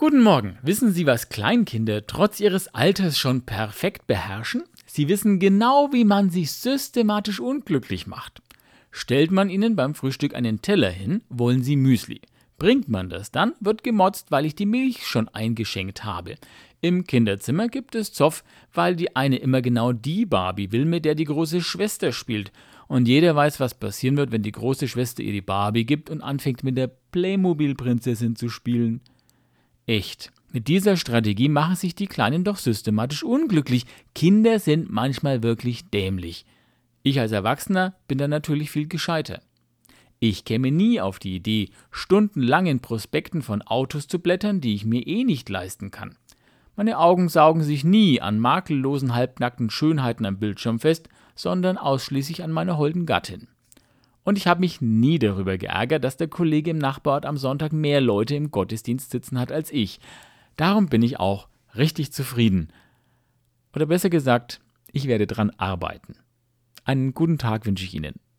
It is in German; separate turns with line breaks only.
Guten Morgen. Wissen Sie, was Kleinkinder trotz ihres Alters schon perfekt beherrschen? Sie wissen genau, wie man sich systematisch unglücklich macht. Stellt man ihnen beim Frühstück einen Teller hin, wollen sie Müsli. Bringt man das dann, wird gemotzt, weil ich die Milch schon eingeschenkt habe. Im Kinderzimmer gibt es Zoff, weil die eine immer genau die Barbie will, mit der die große Schwester spielt. Und jeder weiß, was passieren wird, wenn die große Schwester ihr die Barbie gibt und anfängt mit der Playmobil-Prinzessin zu spielen. Echt. Mit dieser Strategie machen sich die Kleinen doch systematisch unglücklich. Kinder sind manchmal wirklich dämlich. Ich als Erwachsener bin da natürlich viel gescheiter. Ich käme nie auf die Idee, stundenlang in Prospekten von Autos zu blättern, die ich mir nicht leisten kann. Meine Augen saugen sich nie an makellosen, halbnackten Schönheiten am Bildschirm fest, sondern ausschließlich an meiner holden Gattin. Und ich habe mich nie darüber geärgert, dass der Kollege im Nachbarort am Sonntag mehr Leute im Gottesdienst sitzen hat als ich. Darum bin ich auch richtig zufrieden. Oder besser gesagt, ich werde dran arbeiten. Einen guten Tag wünsche ich Ihnen.